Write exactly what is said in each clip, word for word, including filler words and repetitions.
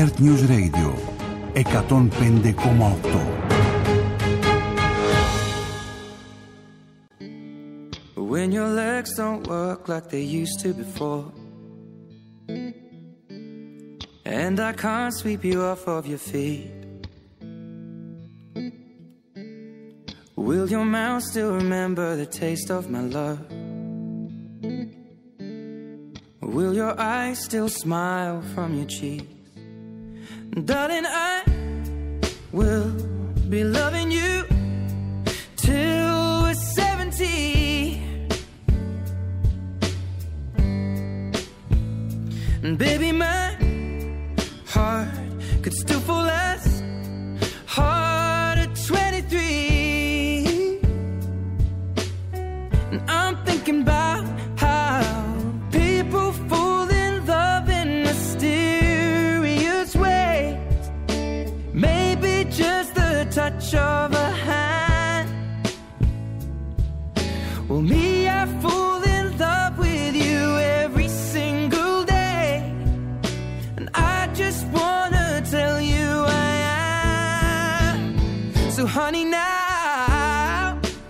Earth News Radio εκατόν πέντε κόμμα οκτώ. When your legs don't work like they used to before, and I can't sweep you off of your feet, will your mouth still remember the taste of my love? Will your eyes still smile from your cheeks? Darling, I will be loving you till we're seventy. And baby, my heart could still fall as hard at twenty-three. And I'm thinking about how people fall in love in mysterious ways. Maybe just the touch of a hand. Well, me, I fall in love with you every single day, and I just wanna tell you I am. So honey, now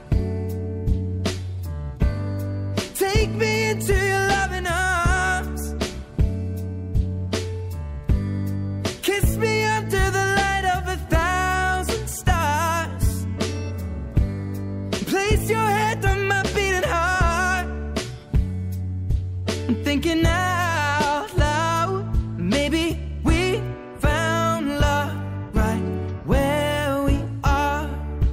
take me into your loving arms, kiss me under the light of a thousand stars, place your head on my beating heart. I'm thinking out loud, maybe we found love right where we are.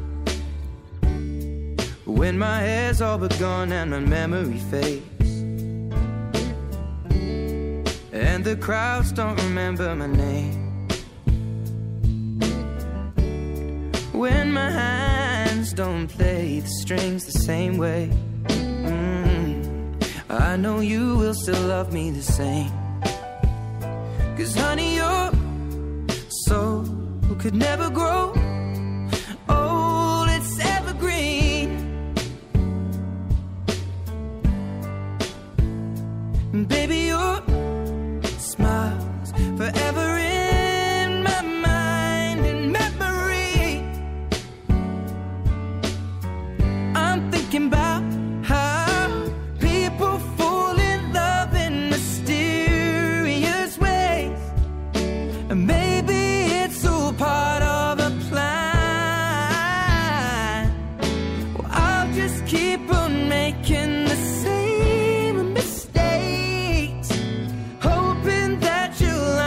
When my hair's all but gone and my memory fades, and the crowds don't remember my name, when my hands don't play the strings the same way, mm, I know you will still love me the same. 'Cause honey, your soul could never grow old, it's evergreen. Baby, your smile's forever in my mind and memory. I'm thinking about how people fall in love in mysterious ways, and maybe it's all part of a plan. Well, I'll just keep on making the same mistakes, hoping that you'll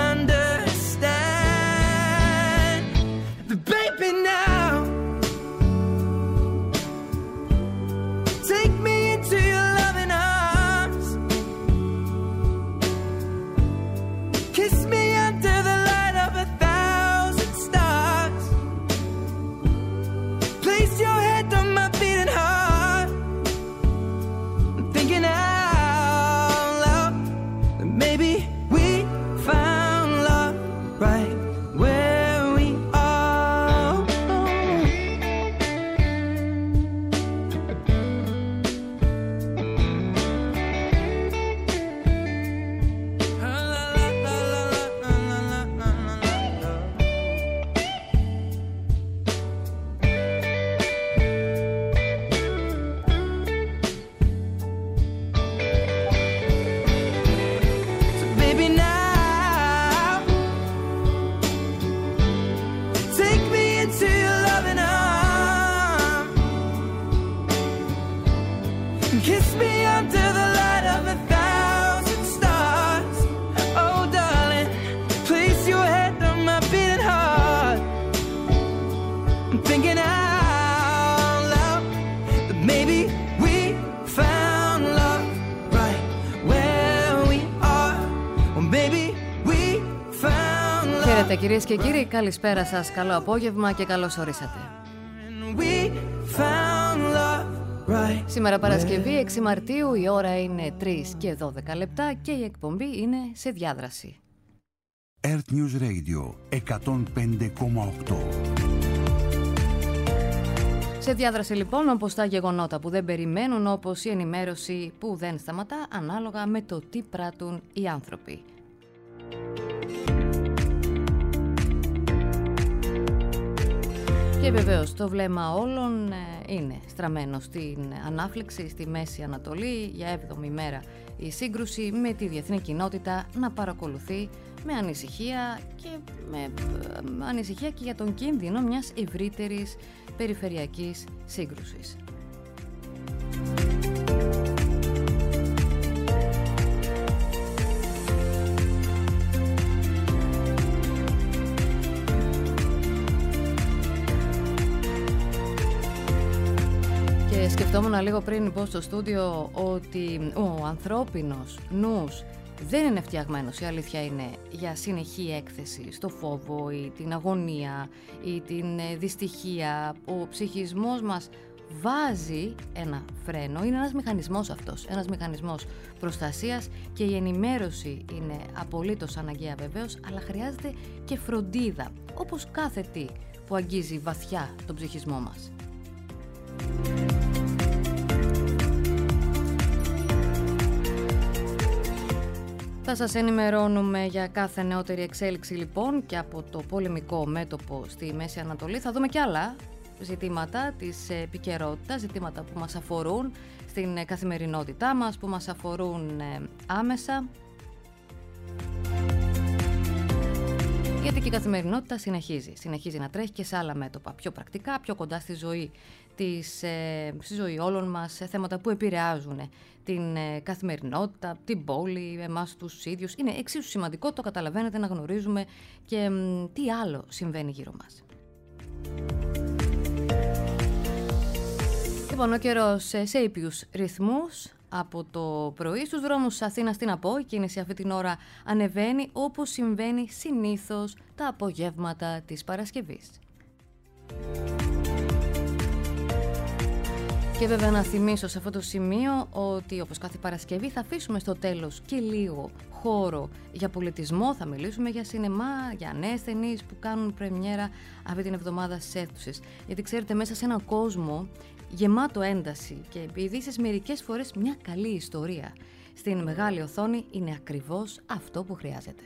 understand. But baby, now take me into your loving arms, kiss me under the light of a thousand stars, place your head on my beating heart. I'm thinking out loud that maybe we found love right where we are. So baby, now take me into your loving arms, kiss me under the light of a thousand stars. Oh darling, place your head on my beating heart. I'm thinking out loud that maybe we found love right where we are. Well, maybe we found love. Χαίρετε κυρίες και κύριοι, καλησπέρα σας, καλό απόγευμα και καλώς ορίσατε. We found love right. Σήμερα Παρασκευή έξι Μαρτίου, η ώρα είναι τρεις και δώδεκα λεπτά και η εκπομπή είναι σε διάδραση. Earth News Radio εκατόν πέντε κόμμα οκτώ. Σε διάδραση λοιπόν, όπως τα γεγονότα που δεν περιμένουν, όπως η ενημέρωση που δεν σταματά ανάλογα με το τι πράττουν οι άνθρωποι. Και βεβαίως το βλέμμα όλων είναι στραμμένο στην ανάφλεξη στη Μέση Ανατολή για έβδομη μέρα. Η σύγκρουση με τη διεθνή κοινότητα να παρακολουθεί με ανησυχία και, με, με ανησυχία και για τον κίνδυνο μιας ευρύτερης περιφερειακής σύγκρουσης. Σκεφτόμουν λίγο πριν πω στο στούντιο ότι ο ανθρώπινος νους δεν είναι φτιαγμένος, η αλήθεια είναι, για συνεχή έκθεση στο φόβο ή την αγωνία ή την δυστυχία. Ο ψυχισμός μας βάζει ένα φρένο, είναι ένας μηχανισμός αυτός, ένας μηχανισμός προστασίας και η ενημέρωση είναι απολύτως αναγκαία βεβαίως, αλλά χρειάζεται και φροντίδα, όπως κάθε τι που αγγίζει βαθιά τον ψυχισμό μας. Θα σας ενημερώνουμε για κάθε νεότερη εξέλιξη λοιπόν και από το πολεμικό μέτωπο στη Μέση Ανατολή. Θα δούμε και άλλα ζητήματα της επικαιρότητας, ζητήματα που μας αφορούν στην καθημερινότητά μας, που μας αφορούν άμεσα. Γιατί και η καθημερινότητα συνεχίζει, συνεχίζει να τρέχει και σε άλλα μέτωπα, πιο πρακτικά, πιο κοντά στη ζωή, της, ε, στη ζωή όλων μας, σε θέματα που επηρεάζουν την ε, καθημερινότητα, την πόλη, εμάς τους ίδιους. Είναι εξίσου σημαντικό, το καταλαβαίνετε, να γνωρίζουμε και μ, τι άλλο συμβαίνει γύρω μας. Λοιπόν, ο καιρός σε, σε ήπιους ρυθμούς. Από το πρωί στους δρόμους Αθήνας, τι να πω, η κίνηση αυτή την ώρα ανεβαίνει όπως συμβαίνει συνήθως τα απογεύματα της Παρασκευής. Και βέβαια να θυμίσω σε αυτό το σημείο ότι όπως κάθε Παρασκευή θα αφήσουμε στο τέλος και λίγο χώρο για πολιτισμό, θα μιλήσουμε για σινεμά, για νέες ταινίες που κάνουν πρεμιέρα αυτή την εβδομάδα στις αίθουσες. Γιατί ξέρετε, μέσα σε έναν κόσμο γεμάτο ένταση και ειδήσεις μερικές φορές μια καλή ιστορία, στην μεγάλη οθόνη είναι ακριβώς αυτό που χρειάζεται.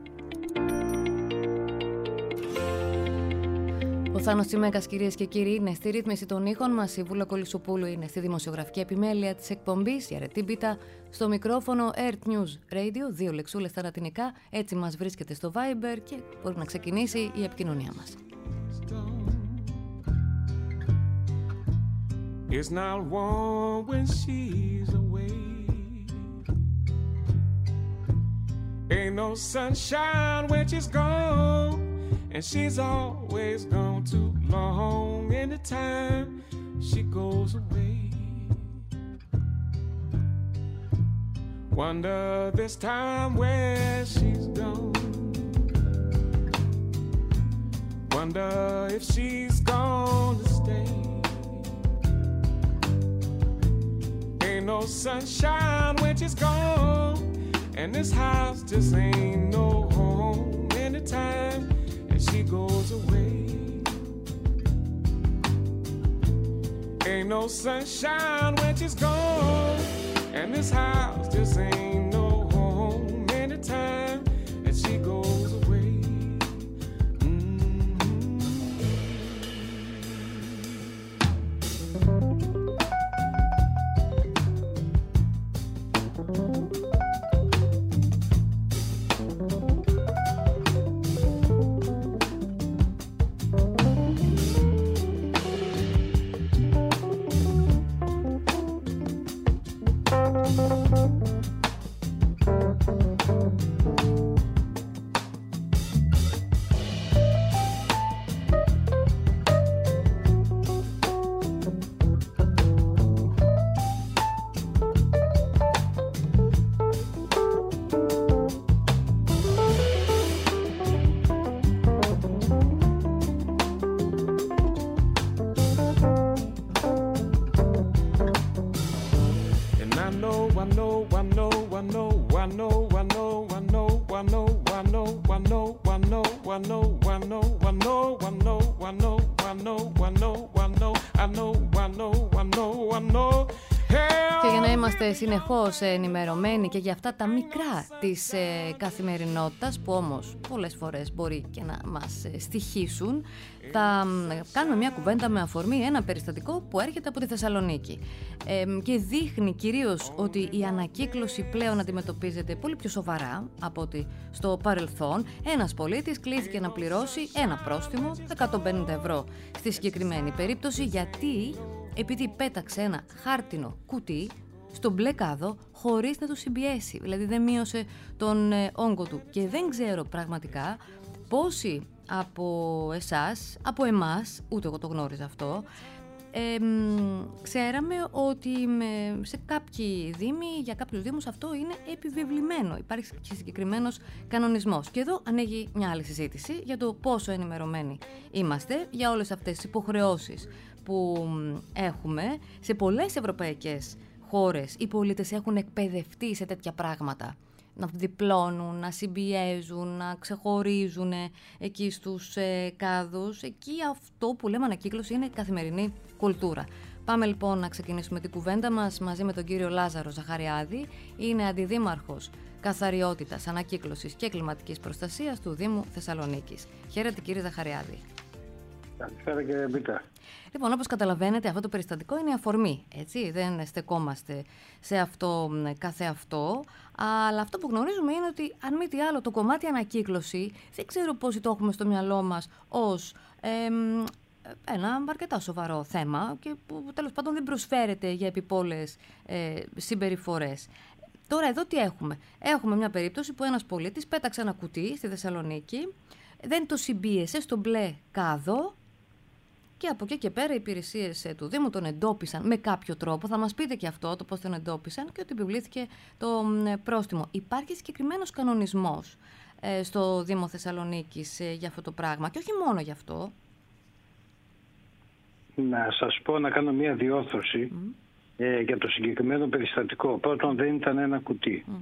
Ο Θάνος Τσιμέκας, κυρίες και κύριοι, είναι στη ρύθμιση των ήχων μας. Η Βούλα Κολυσοπούλου είναι στη δημοσιογραφική επιμέλεια της εκπομπής. Η Αρετή Μπίτα στο μικρόφωνο Earth News Radio, δύο λεξούλες στα λατινικά. Έτσι μας βρίσκεται στο Viber και μπορεί να ξεκινήσει η επικοινωνία μας. It's not warm when she's away. Ain't no sunshine when she's gone, and she's always gone too long. Anytime she goes away, wonder this time where she's gone. Wonder if she's gone to stay. Ain't no sunshine when she's gone, and this house just ain't no home. Anytime and she goes away, ain't no sunshine when she's gone, and this house just ain't no home. Anytime and she goes away. Και για να είμαστε συνεχώς ενημερωμένοι και για αυτά τα μικρά της ε, καθημερινότητας, που όμως πολλές φορές μπορεί και να μας ε, στοιχήσουν, θα ε, κάνουμε μια κουβέντα με αφορμή ένα περιστατικό που έρχεται από τη Θεσσαλονίκη ε, και δείχνει κυρίως ότι η ανακύκλωση πλέον αντιμετωπίζεται πολύ πιο σοβαρά από ότι στο παρελθόν. Ένας πολίτης κλήθηκε να πληρώσει ένα πρόστιμο εκατόν πενήντα ευρώ στη συγκεκριμένη περίπτωση, γιατί επειδή πέταξε ένα χάρτινο κουτί στον μπλε κάδο χωρίς να το συμπιέσει, δηλαδή δεν μείωσε τον ε, όγκο του. Και δεν ξέρω πραγματικά πόσοι από εσάς, από εμάς, ούτε εγώ το γνώριζα αυτό, ε, ξέραμε ότι με, σε κάποιοι δήμοι, για κάποιους δήμους αυτό είναι επιβεβλημένο. Υπάρχει και συγκεκριμένος κανονισμός. Και εδώ ανοίγει μια άλλη συζήτηση για το πόσο ενημερωμένοι είμαστε για όλες αυτές τις υποχρεώσεις που έχουμε. Σε πολλές ευρωπαϊκές χώρες οι πολίτες έχουν εκπαιδευτεί σε τέτοια πράγματα. Να διπλώνουν, να συμπιέζουν, να ξεχωρίζουν εκεί στους ε, κάδους. Εκεί αυτό που λέμε ανακύκλωση είναι καθημερινή κουλτούρα. Πάμε λοιπόν να ξεκινήσουμε την κουβέντα μας μαζί με τον κύριο Λάζαρο Ζαχαριάδη. Είναι αντιδήμαρχος καθαριότητας, ανακύκλωσης και κλιματικής προστασίας του Δήμου Θεσσαλονίκης. Χαίρετε κύριε Ζαχαριάδη. Καλησπέρα κύριε Μπίτα. Λοιπόν, όπως καταλαβαίνετε, αυτό το περιστατικό είναι αφορμή, έτσι, δεν στεκόμαστε σε αυτό κάθε αυτό, αλλά αυτό που γνωρίζουμε είναι ότι, αν μη τι άλλο, το κομμάτι ανακύκλωση, δεν ξέρω πόσοι το έχουμε στο μυαλό μας ως ε, ένα αρκετά σοβαρό θέμα και που τέλος πάντων δεν προσφέρεται για επιπόλαιες ε, συμπεριφορές. Τώρα εδώ τι έχουμε? Έχουμε μια περίπτωση που ένας πολίτης πέταξε ένα κουτί στη Θεσσαλονίκη, δεν το συμπίεσε στο μπλε κάδο, και από εκεί και πέρα οι υπηρεσίες του Δήμου τον εντόπισαν με κάποιο τρόπο. Θα μας πείτε και αυτό, το πώς τον εντόπισαν και ότι επιβλήθηκε το πρόστιμο. Υπάρχει συγκεκριμένος κανονισμός ε, στο Δήμο Θεσσαλονίκης ε, για αυτό το πράγμα και όχι μόνο γι' αυτό. Να σας πω, να κάνω μια διόρθωση mm. ε, για το συγκεκριμένο περιστατικό. Πρώτον, δεν ήταν ένα κουτί. Mm.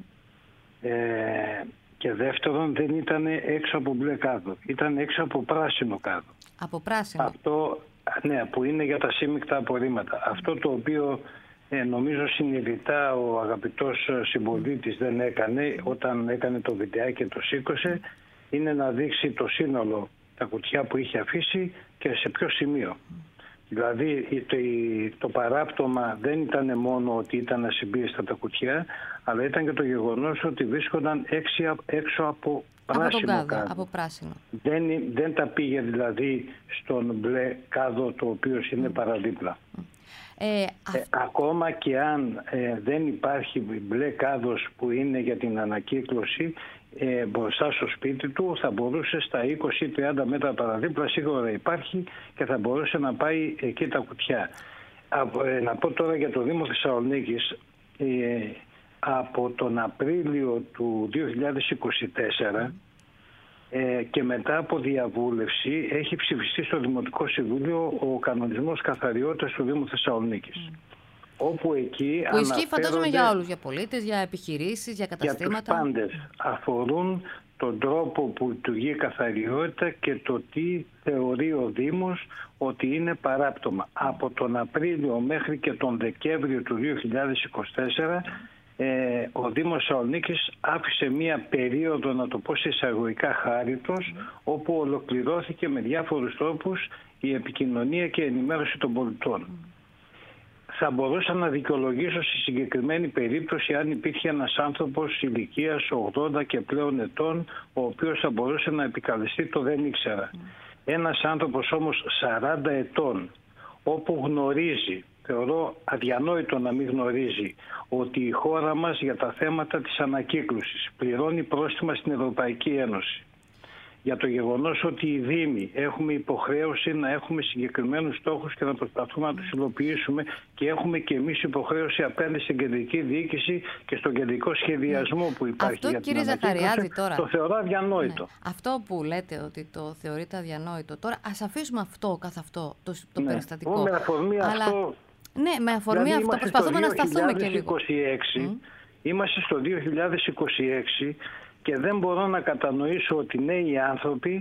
Ε, και δεύτερον, δεν ήταν έξω από μπλε κάδο. Ήταν έξω από πράσινο κάδο. Από πράσινο. Αυτό, ναι, που είναι για τα σύμμικτα απορρίμματα. Mm. Αυτό το οποίο ε, νομίζω συνειδητά ο αγαπητός συμπολίτης mm. δεν έκανε όταν έκανε το βιντεάκι και το σήκωσε, mm. είναι να δείξει το σύνολο, τα κουτιά που είχε αφήσει και σε ποιο σημείο. Mm. Δηλαδή το, το παράπτωμα δεν ήταν μόνο ότι ήταν ασυμπίεστα τα κουτιά, αλλά ήταν και το γεγονός ότι βρίσκονταν έξι, έξω από πράσινο από κάδο. Από πράσινο. Δεν, δεν τα πήγε δηλαδή στον μπλε κάδο, το οποίο είναι mm. παραδίπλα. Mm. Ε, ε, ακόμα και αν ε, δεν υπάρχει μπλε κάδος που είναι για την ανακύκλωση, ε, μπροστά στο σπίτι του θα μπορούσε στα είκοσι με τριάντα μέτρα παραδίπλα σίγουρα υπάρχει και θα μπορούσε να πάει εκεί τα κουτιά. Α, ε, να πω τώρα για το Δήμο Θεσσαλονίκης, ε, από τον Απρίλιο του δύο χιλιάδες είκοσι τέσσερα ε, και μετά από διαβούλευση έχει ψηφιστεί στο Δημοτικό Συμβούλιο ο κανονισμός καθαριότητας του Δήμου Θεσσαλονίκης. Mm. Όπου εκεί που ισχύει φαντάζομαι για όλους, για πολίτες, για επιχειρήσεις, για καταστήματα. Για τους πάντες. Αφορούν τον τρόπο που λειτουργεί η καθαριότητα και το τι θεωρεί ο Δήμος ότι είναι παράπτωμα. Από τον Απρίλιο μέχρι και τον Δεκέμβριο του δύο χιλιάδες είκοσι τέσσερα ε, ο Δήμος Θεσσαλονίκης άφησε μία περίοδο, να το πω σε εισαγωγικά χάριτος, mm. όπου ολοκληρώθηκε με διάφορους τρόπους η επικοινωνία και η ενημέρωση των πολιτών. Mm. Θα μπορούσα να δικαιολογήσω στη συγκεκριμένη περίπτωση αν υπήρχε ένας άνθρωπος ηλικίας ογδόντα και πλέον ετών, ο οποίος θα μπορούσε να επικαλεστεί το δεν ήξερα. Mm. Ένας άνθρωπος όμως σαράντα ετών, όπου γνωρίζει, θεωρώ αδιανόητο να μην γνωρίζει, ότι η χώρα μας για τα θέματα της ανακύκλωσης πληρώνει πρόστιμα στην Ευρωπαϊκή Ένωση. Για το γεγονός ότι οι Δήμοι έχουμε υποχρέωση να έχουμε συγκεκριμένους στόχους και να προσπαθούμε να τους υλοποιήσουμε και έχουμε και εμείς υποχρέωση απέναντι στην κεντρική διοίκηση και στον κεντρικό σχεδιασμό που υπάρχει. Αυτό, για κύριε την Ζαχαριάδη, τώρα το θεωρώ αδιανόητο. Ναι. Αυτό που λέτε ότι το θεωρείτε αδιανόητο, τώρα ας αφήσουμε αυτό καθ' αυτό το, το ναι. περιστατικό. Με αφορμή Αλλά... αυτό, ναι, με αφορμή δηλαδή αυτό προσπαθούμε να σταθούμε και λίγο. Mm. Είμαστε στο δύο χιλιάδες είκοσι έξι και δεν μπορώ να κατανοήσω ότι νέοι άνθρωποι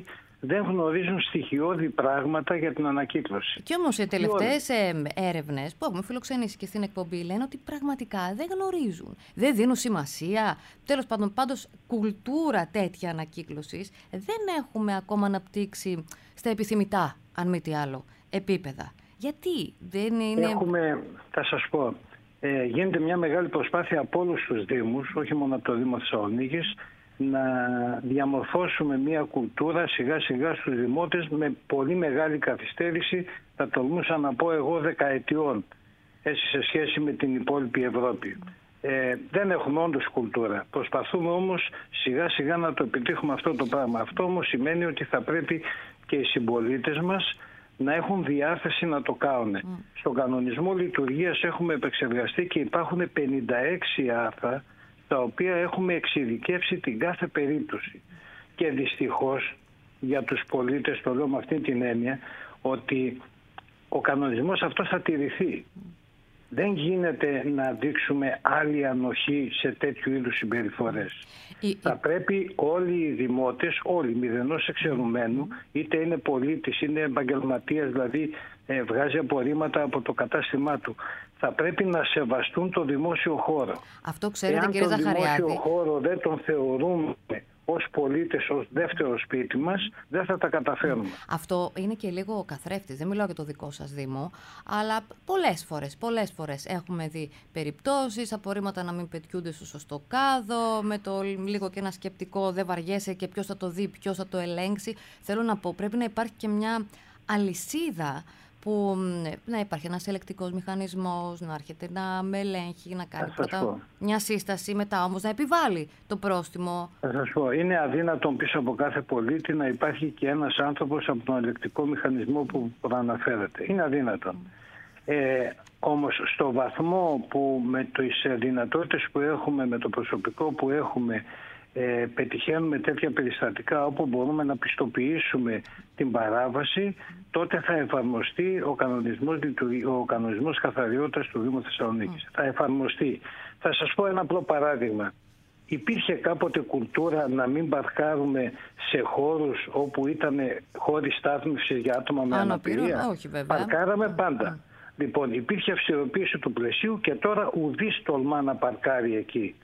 δεν γνωρίζουν στοιχειώδη πράγματα για την ανακύκλωση. Και όμως οι τελευταίες ε, έρευνες που έχουμε φιλοξενήσει και στην εκπομπή λένε ότι πραγματικά δεν γνωρίζουν, δεν δίνουν σημασία. Τέλος πάντων, πάντως κουλτούρα τέτοια ανακύκλωσης δεν έχουμε ακόμα αναπτύξει στα επιθυμητά, αν μη τι άλλο, επίπεδα. Γιατί δεν είναι... Έχουμε, θα σας πω, ε, γίνεται μια μεγάλη προσπάθεια από όλους τους Δήμους, όχι μόνο από το Δήμο Θεσσαλονίκης, να διαμορφώσουμε μια κουλτούρα σιγά σιγά στους δημότες με πολύ μεγάλη καθυστέρηση, θα τολμούσα να πω εγώ δεκαετιών, έτσι σε σχέση με την υπόλοιπη Ευρώπη. Ε, δεν έχουμε όντως κουλτούρα. Προσπαθούμε όμως σιγά σιγά να το επιτύχουμε αυτό το πράγμα. Αυτό όμως σημαίνει ότι θα πρέπει και οι συμπολίτες μας να έχουν διάθεση να το κάνουν. Mm. Στον κανονισμό λειτουργίας έχουμε επεξεργαστεί και υπάρχουν πενήντα έξι άρθρα τα οποία έχουμε εξειδικεύσει την κάθε περίπτωση. Και δυστυχώς για τους πολίτες, το λέω με αυτή την έννοια, ότι ο κανονισμός αυτός θα τηρηθεί. Δεν γίνεται να δείξουμε άλλη ανοχή σε τέτοιου είδους συμπεριφορές. Η... Θα πρέπει όλοι οι δημότες, όλοι μηδενός εξαιρουμένου, είτε είναι πολίτης, είναι επαγγελματίας, δηλαδή ε, βγάζει απορρίμματα από το κατάστημά του, θα πρέπει να σεβαστούν το δημόσιο χώρο. Αυτό ξέρετε, κύριε Ζαχαριάδη. Αν το δημόσιο χώρο δεν τον θεωρούμε ως πολίτες, ως δεύτερο σπίτι μας, δεν θα τα καταφέρουμε. Αυτό είναι και λίγο καθρέφτης. Δεν μιλάω για το δικό σας Δήμο, αλλά πολλές φορές, πολλές φορές έχουμε δει περιπτώσεις, απορρίμματα να μην πετιούνται στο σωστό κάδο, με το λίγο και ένα σκεπτικό δεν βαριέσαι και ποιος θα το δει, ποιος θα το ελέγξει. Θέλω να πω, πρέπει να υπάρχει και μια αλυσίδα που να υπάρχει ένας ελεκτικός μηχανισμός, να έρχεται να με ελέγχει, να κάνει πρώτα μια σύσταση, μετά όμως να επιβάλλει το πρόστιμο. Θα σας πω, είναι αδύνατον πίσω από κάθε πολίτη να υπάρχει και ένας άνθρωπος από τον ελεκτικό μηχανισμό που προαναφέρεται. Είναι αδύνατον. Mm. Ε, όμως στο βαθμό που με τις δυνατότητες που έχουμε, με το προσωπικό που έχουμε, Ε, πετυχαίνουμε τέτοια περιστατικά όπου μπορούμε να πιστοποιήσουμε την παράβαση, τότε θα εφαρμοστεί ο κανονισμός, ο κανονισμός καθαριότητας του Δήμου Θεσσαλονίκης. Mm. Θα εφαρμοστεί. Θα σας πω ένα απλό παράδειγμα. Υπήρχε κάποτε κουλτούρα να μην παρκάρουμε σε χώρους όπου ήταν χώροι στάθμευσης για άτομα με αναπηρία? Όχι, βέβαια. Παρκάραμε πάντα. Mm. Λοιπόν, υπήρχε αυστηροποίηση του πλαισίου και τώρα ουδής τολμά να παρκάρει εκεί.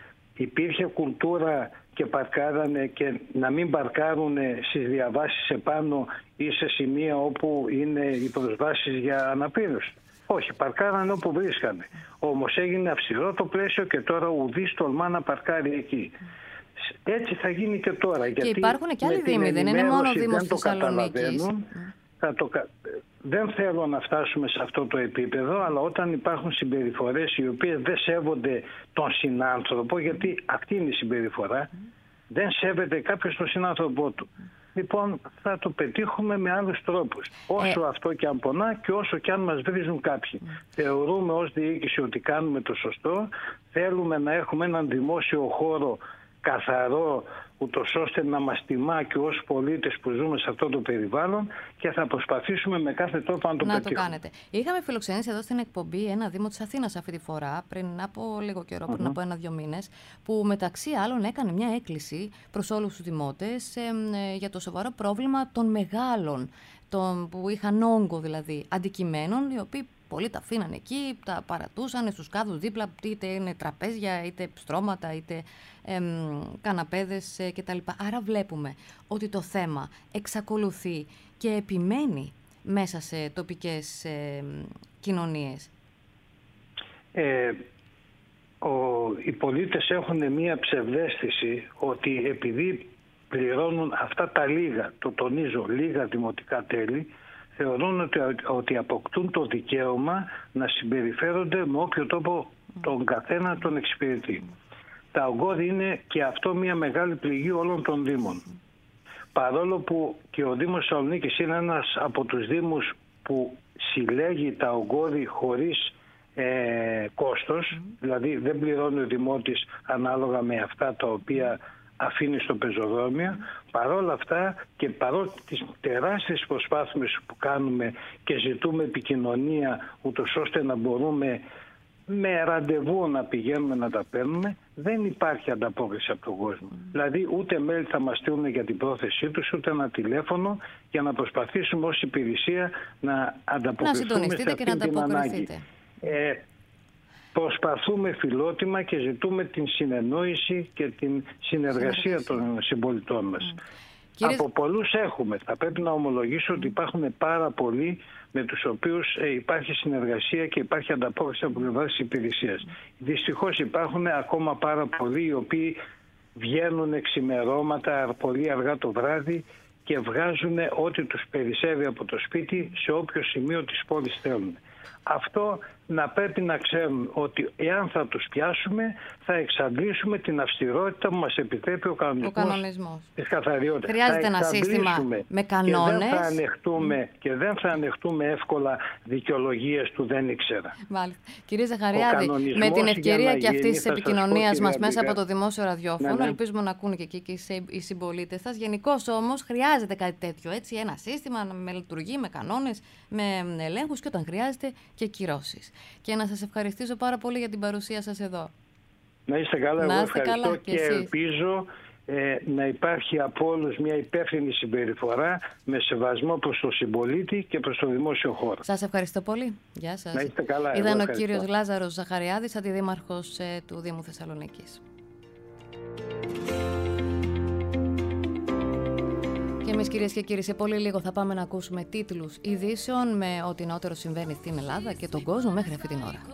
Υπήρχε κουλτούρα και παρκάρανε και να μην παρκάρουν στις διαβάσεις επάνω ή σε σημεία όπου είναι οι προσβάσεις για αναπήρους? Όχι, παρκάρανε όπου βρίσκανε. Όμως έγινε αυστηρό το πλαίσιο και τώρα ουδής τολμά να παρκάρει εκεί. Έτσι θα γίνει και τώρα. Και υπάρχουν και άλλοι δήμοι, δεν είναι μόνο ο Δήμος Θεσσαλονίκης. Θα το... Δεν θέλω να φτάσουμε σε αυτό το επίπεδο, αλλά όταν υπάρχουν συμπεριφορές οι οποίες δεν σέβονται τον συνάνθρωπο, γιατί αυτή είναι η συμπεριφορά, mm. δεν σέβεται κάποιος τον συνάνθρωπό του. Mm. Λοιπόν, θα το πετύχουμε με άλλους τρόπους. Όσο ε... αυτό και αν πονά και όσο και αν μας βρίζουν κάποιοι. Mm. Θεωρούμε ως διοίκηση ότι κάνουμε το σωστό, θέλουμε να έχουμε έναν δημόσιο χώρο καθαρό, ούτως ώστε να μας τιμά και ως πολίτες που ζούμε σε αυτό το περιβάλλον, και θα προσπαθήσουμε με κάθε τρόπο να το να πετύχουμε. Να το κάνετε. Είχαμε φιλοξενήσει εδώ στην εκπομπή ένα Δήμο της Αθήνας αυτή τη φορά, πριν από λίγο καιρό, πριν uh-huh. από ένα-δύο μήνες, που μεταξύ άλλων έκανε μια έκκληση προς όλους τους δημότες ε, ε, για το σοβαρό πρόβλημα των μεγάλων, των, που είχαν όγκο δηλαδή αντικειμένων, οι οποίοι πολλοί τα αφήναν εκεί, τα παρατούσαν στους κάδους δίπλα, είτε είναι τραπέζια, είτε στρώματα, είτε εμ, καναπέδες ε, κτλ. Άρα βλέπουμε ότι το θέμα εξακολουθεί και επιμένει μέσα σε τοπικές ε, κοινωνίες. Ε, ο, οι πολίτες έχουν μία ψευδαίσθηση ότι επειδή πληρώνουν αυτά τα λίγα, το τονίζω, λίγα δημοτικά τέλη, θεωρούν ότι, ότι αποκτούν το δικαίωμα να συμπεριφέρονται με όποιο τρόπο τον καθένα τον εξυπηρετεί. Τα ογκώδη είναι και αυτό μια μεγάλη πληγή όλων των Δήμων. Παρόλο που και ο Δήμος Θεσσαλονίκης είναι ένας από τους Δήμους που συλλέγει τα ογκώδη χωρίς ε, κόστος, δηλαδή δεν πληρώνει ο Δημότης ανάλογα με αυτά τα οποία αφήνει στο πεζοδρόμιο, παρόλα αυτά και παρόλο τις τεράστιες προσπάθειες που κάνουμε και ζητούμε επικοινωνία ούτως ώστε να μπορούμε με ραντεβού να πηγαίνουμε να τα παίρνουμε, δεν υπάρχει ανταπόκριση από τον κόσμο. Mm. Δηλαδή ούτε mail θα μας στείλουν για την πρόθεσή τους, ούτε ένα τηλέφωνο για να προσπαθήσουμε ως υπηρεσία να ανταποκριθούμε να σε αυτή και να την ανάγκη. Ε, προσπαθούμε φιλότιμα και ζητούμε την συνεννόηση και την συνεργασία των συμπολιτών μας. Mm. Κύριε... Από πολλούς έχουμε. Θα πρέπει να ομολογήσω ότι υπάρχουν πάρα πολλοί με τους οποίους ε, υπάρχει συνεργασία και υπάρχει ανταπόκριση από πλευρά της υπηρεσίας. Δυστυχώς υπάρχουν ακόμα πάρα πολλοί οι οποίοι βγαίνουν εξημερώματα πολύ αργά το βράδυ και βγάζουν ό,τι τους περισσεύει από το σπίτι σε όποιο σημείο της πόλης θέλουν. Αυτό να πρέπει να ξέρουν ότι εάν θα τους πιάσουμε θα εξαντλήσουμε την αυστηρότητα που μας επιτρέπει ο κανονισμός, ο κανονισμός. της καθαριότητας. Χρειάζεται ένα σύστημα με κανόνες. Και δεν, θα ανεχτούμε, και δεν θα ανεχτούμε εύκολα δικαιολογίες του δεν ήξερα. Μάλιστα. Κύριε Ζαχαριάδη, με την ευκαιρία και αυτής της επικοινωνίας μας μέσα από το δημόσιο ραδιόφωνο, ναι, ναι. ελπίζουμε να ακούνε και εκεί και οι συμπολίτες σας. Γενικώς όμως χρειάζεται κάτι τέτοιο, έτσι, ένα σύστημα με λειτουργεί, με κανόνες, με ελέγχους και όταν χρειάζεται και κυρώσεις. Και να σας ευχαριστήσω πάρα πολύ για την παρουσία σας εδώ. Να είστε καλά, να είστε εγώ ευχαριστώ καλά και, και ελπίζω ε, να υπάρχει από όλους μια υπεύθυνη συμπεριφορά με σεβασμό προς τον συμπολίτη και προς το δημόσιο χώρο. Σας ευχαριστώ πολύ. Γεια σας. Να είστε καλά. Ήταν ο κύριος Λάζαρος Ζαχαριάδης, αντιδήμαρχος ε, του Δήμου Θεσσαλονίκης. Και εμείς, κυρίες και κύριοι, σε πολύ λίγο θα πάμε να ακούσουμε τίτλους ειδήσεων με ό,τι νεότερο συμβαίνει στην Ελλάδα και τον κόσμο μέχρι αυτή την ώρα.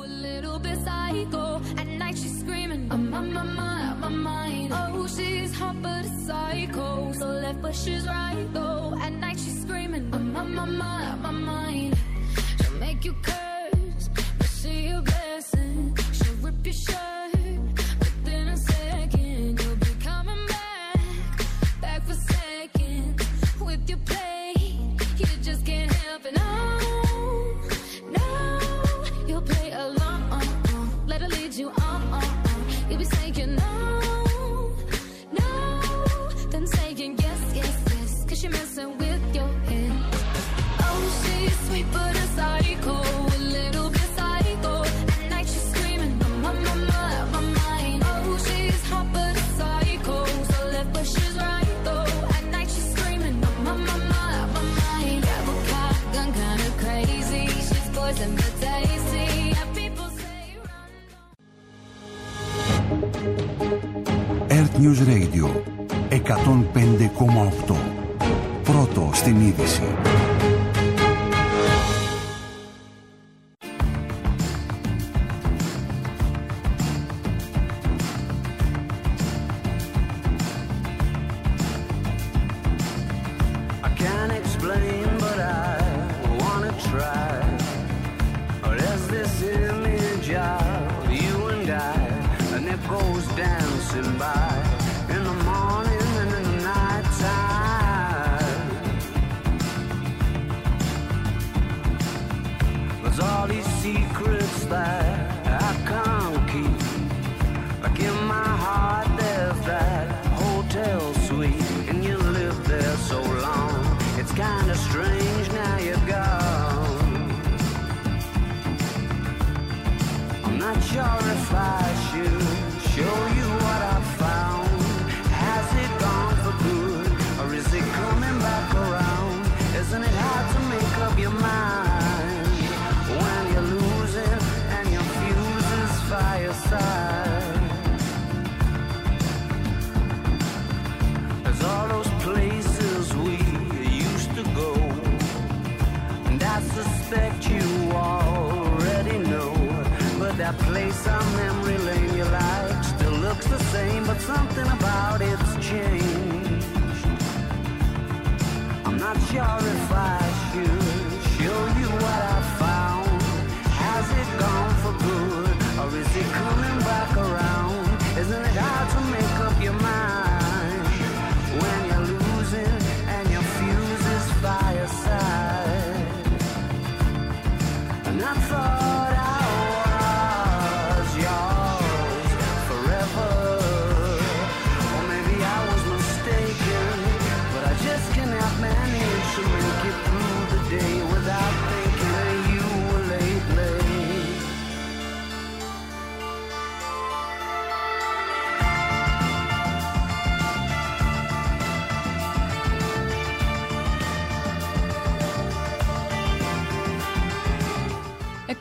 Earth News Radio εκατόν πέντε κόμμα οκτώ. Πρώτο στην είδηση.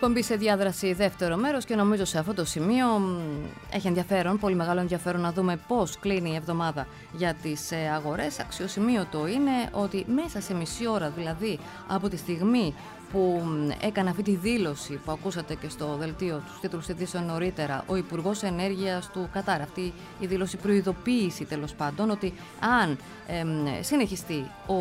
εκπομπή σε διάδραση δεύτερο μέρος και νομίζω σε αυτό το σημείο έχει ενδιαφέρον, πολύ μεγάλο ενδιαφέρον να δούμε πώς κλείνει η εβδομάδα για τις αγορές. Αξιοσημείωτο είναι ότι μέσα σε μισή ώρα, δηλαδή από τη στιγμή που έκανε αυτή τη δήλωση που ακούσατε και στο δελτίο του τίτλους ειδήσεων νωρίτερα, ο Υπουργός Ενέργειας του Κατάρ, αυτή η δήλωση προειδοποίηση τέλος πάντων ότι αν ε, συνεχιστεί ο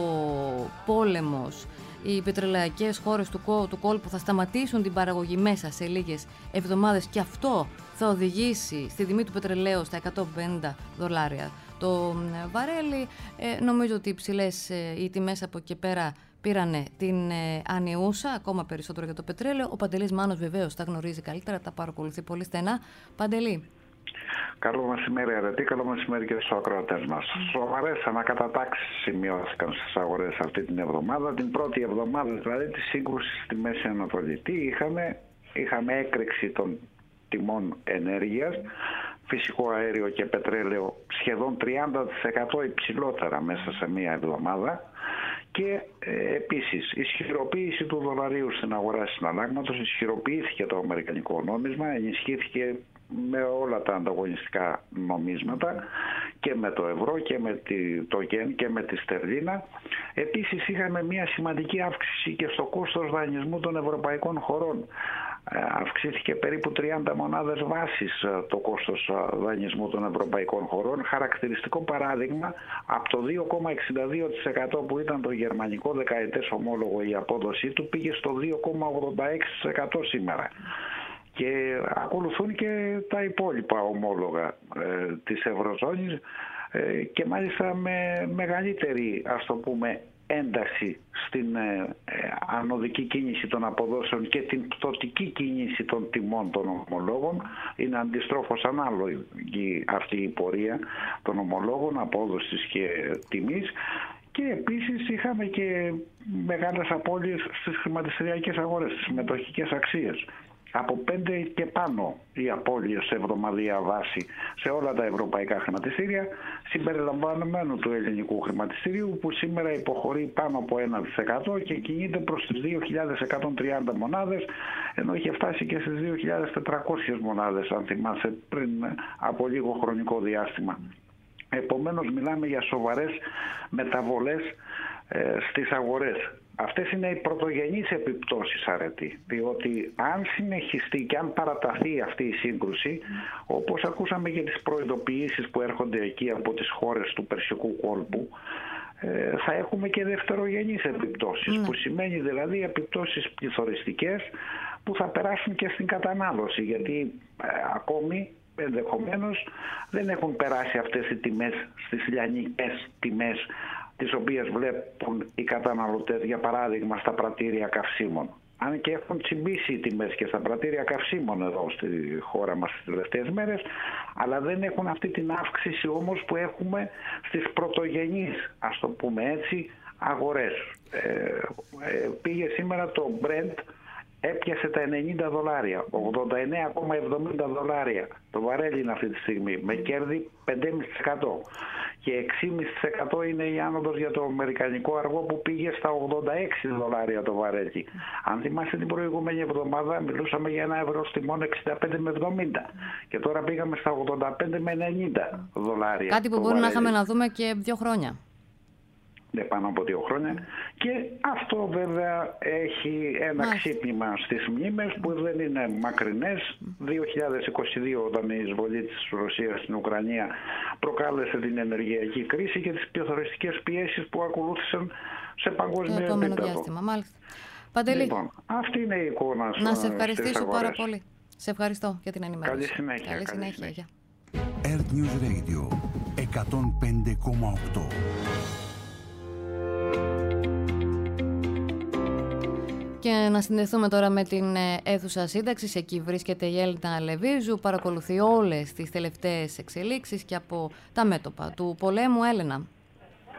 πόλεμος, οι πετρελαϊκές χώρες του, κο, του κόλπου θα σταματήσουν την παραγωγή μέσα σε λίγες εβδομάδες και αυτό θα οδηγήσει στη τιμή του πετρελαίου στα εκατόν πενήντα δολάρια το βαρέλι. Ε, νομίζω ότι οι υψηλές ε, οι τιμές από εκεί πέρα πήρανε την ε, ανιούσα ακόμα περισσότερο για το πετρέλαιο. Ο Παντελής Μάνος βεβαίως τα γνωρίζει καλύτερα, τα παρακολουθεί πολύ στενά. Παντελή. Καλό μεσημέρι, αρετή. Καλό μεσημέρι και στους ακροατές μας. Mm. Σοβαρές ανακατατάξεις σημειώθηκαν στις αγορές αυτή την εβδομάδα. Την πρώτη εβδομάδα δηλαδή της σύγκρουσης στη Μέση Ανατολή. Τι είχαμε, είχαμε έκρηξη των τιμών ενέργειας, φυσικό αέριο και πετρέλαιο σχεδόν τριάντα τοις εκατό υψηλότερα μέσα σε μία εβδομάδα. Και ε, επίσης ισχυροποίηση του δολαρίου στην αγορά συναλλάγματος, ισχυροποιήθηκε το αμερικανικό νόμισμα, ενισχύθηκε με όλα τα ανταγωνιστικά νομίσματα και με το ευρώ και με το γεν και με τη στερλίνα. Επίσης είχαμε μια σημαντική αύξηση και στο κόστος δανεισμού των ευρωπαϊκών χωρών. Αυξήθηκε περίπου τριάντα μονάδες βάσης το κόστος δανεισμού των ευρωπαϊκών χωρών. Χαρακτηριστικό παράδειγμα, από το δύο κόμμα εξήντα δύο τοις εκατό που ήταν το γερμανικό δεκαετές ομόλογο η απόδοσή του πήγε στο δύο κόμμα ογδόντα έξι τοις εκατό σήμερα. Και ακολουθούν και τα υπόλοιπα ομόλογα ε, της Ευρωζώνης ε, και μάλιστα με μεγαλύτερη, ας το πούμε, ένταση στην ε, ε, ανωδική κίνηση των αποδόσεων και την πτωτική κίνηση των τιμών των ομολόγων. Είναι αντιστρόφως ανάλογη αυτή η πορεία των ομολόγων, απόδοσης και τιμής. Και επίσης είχαμε και μεγάλες απώλειες στις χρηματιστηριακές αγορές, στις μετοχικές αξίες. Από πέντε και πάνω οι απώλειες σε εβδομαδιαία βάση σε όλα τα ευρωπαϊκά χρηματιστήρια, συμπεριλαμβανομένου του ελληνικού χρηματιστηρίου που σήμερα υποχωρεί πάνω από ένα τοις εκατό και κινείται προς τις δύο χιλιάδες εκατόν τριάντα μονάδες, ενώ είχε φτάσει και στις δύο χιλιάδες τετρακόσιες μονάδες, αν θυμάσαι, πριν από λίγο χρονικό διάστημα. Επομένως μιλάμε για σοβαρές μεταβολές ε, στις αγορές. Αυτές είναι οι πρωτογενείς επιπτώσεις, αρετή, διότι αν συνεχιστεί και αν παραταθεί αυτή η σύγκρουση, όπως ακούσαμε και τις προειδοποιήσεις που έρχονται εκεί από τις χώρες του Περσικού κόλπου, θα έχουμε και δευτερογενείς επιπτώσεις, mm. που σημαίνει δηλαδή επιπτώσεις πληθωριστικές που θα περάσουν και στην κατανάλωση, γιατί ε, ακόμη ενδεχομένως δεν έχουν περάσει αυτές οι τιμές στις λιανικές τιμές τις οποίες βλέπουν οι καταναλωτές, για παράδειγμα στα πρατήρια καυσίμων. Αν και έχουν τσιμπήσει οι τιμές και στα πρατήρια καυσίμων εδώ στη χώρα μας τις τελευταίες μέρες, αλλά δεν έχουν αυτή την αύξηση όμως που έχουμε στις πρωτογενείς, ας το πούμε έτσι, αγορές. Ε, ε, πήγε σήμερα το Brent, έπιασε τα ενενήντα δολάρια, ογδόντα εννέα κόμμα εβδομήντα δολάρια. Το βαρέλι είναι αυτή τη στιγμή, με κέρδη πέντε κόμμα πέντε τοις εκατό. Και έξι κόμμα πέντε τοις εκατό είναι η άνοδος για το αμερικανικό αργό που πήγε στα ογδόντα έξι δολάρια το βαρέλι. Αν θυμάστε την προηγούμενη εβδομάδα μιλούσαμε για ένα ευρώ στη μόνο εξήντα πέντε με εβδομήντα. Και τώρα πήγαμε στα ογδόντα πέντε με ενενήντα δολάρια. Κάτι που μπορεί να είχαμε να δούμε και δύο χρόνια. Ναι, πάνω από δύο χρόνια. Και αυτό βέβαια έχει ένα Μάλιστα. ξύπνημα στις μνήμες που δεν είναι μακρινές. δύο χιλιάδες είκοσι δύο, όταν η εισβολή της Ρωσίας στην Ουκρανία προκάλεσε την ενεργειακή κρίση και τις πληθωριστικές πιέσεις που ακολούθησαν σε παγκόσμιο επίπεδο. Το επόμενο διάστημα, μάλιστα. Παντελή, λοιπόν, αυτή είναι η εικόνα σου. Να σε ευχαριστήσω πάρα πολύ. Σε ευχαριστώ για την ενημέρωση. Καλή συνέχεια. Καλή συνέχεια. Καλή συνέχεια. Earth News Radio εκατόν πέντε κόμμα οκτώ. Και να συνδεθούμε τώρα με την αίθουσα σύνταξης. Εκεί βρίσκεται η Έλληνα Λεβίζου, παρακολουθεί όλες τις τελευταίες εξελίξεις και από τα μέτωπα του πολέμου. Έλενα.